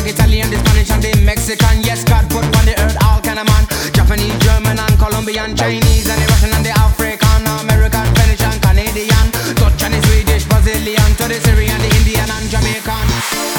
Italian, the Spanish and the Mexican. Yes, God put on the earth all kind of man. Japanese, German and Colombian, Chinese and the Russian and the African, American, Spanish and Canadian, Dutch and the Swedish, Brazilian, to the Syrian, the Indian and Jamaican.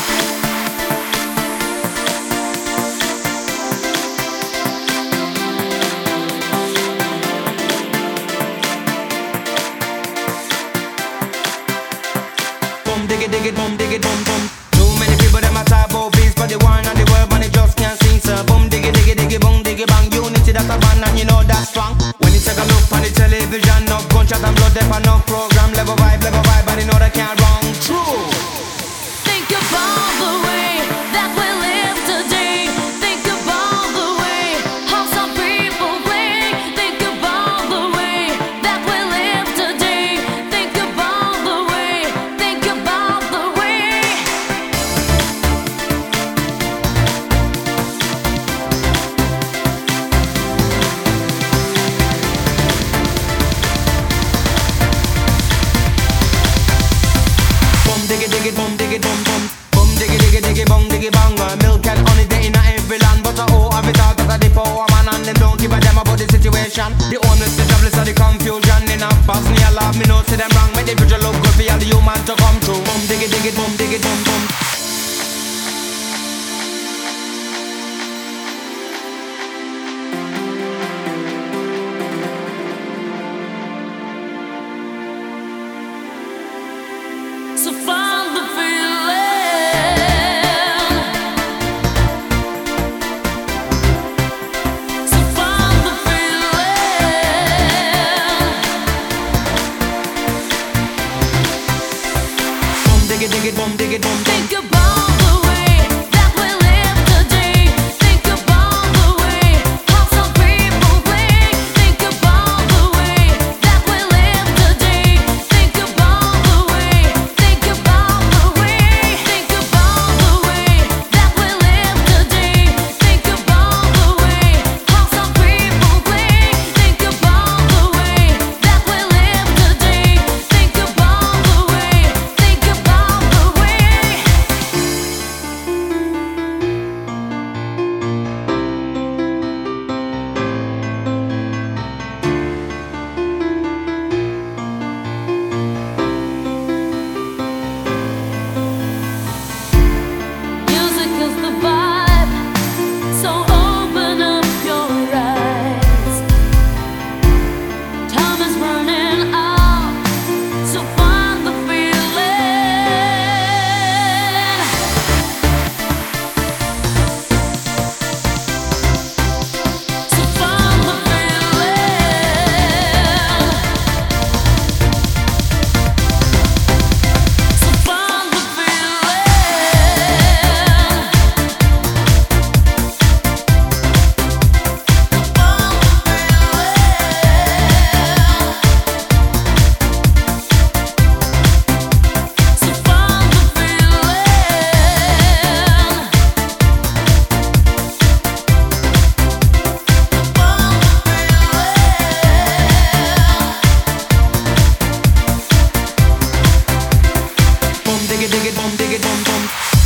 Dig it, boom, dig it, boom, boom. Too many people them a talk about peace, but the war and the world, but they just can't sing. So boom, dig it, boom, dig it, bang. Unity that's a band and you know that's strong. When you take a look on the television, no gunshot and blood, there no program, level vibe, and you know they can't wrong. True. Think about the way that we live today. Think about the way how some people play. Think about the way that we live today. Think about the way. Think about the way. Boom, dig it, boom, dig it, boom, boom. Boom, dig it, boom, dig it, bang. Milk and honey, they in every land. But have it all, cause the power man and them don't give a damn about the situation. The homeless, the jobless, and the confusion. In a Bosnia, love me, no see them wrong. Make the future look good for all the human to come true. Boom, dig it, boom, dig it, boom, boom. So find the feeling. So find the feeling. Boom, dig it, boom, dig it, boom, boom. Think about the way that we live today. Think about the way how some people play. Think about the way that we live today. Think about the way. Think about the way. Think about the way that we live today. Think about the way how some people play. Think about the way that we live today. Think about the way. Think about the way. Music is the vibe, so open up your eyes. Time is running out, so find the feeling. So find the feeling. So find the Boom, dig it, boom, dig it, boom, boom.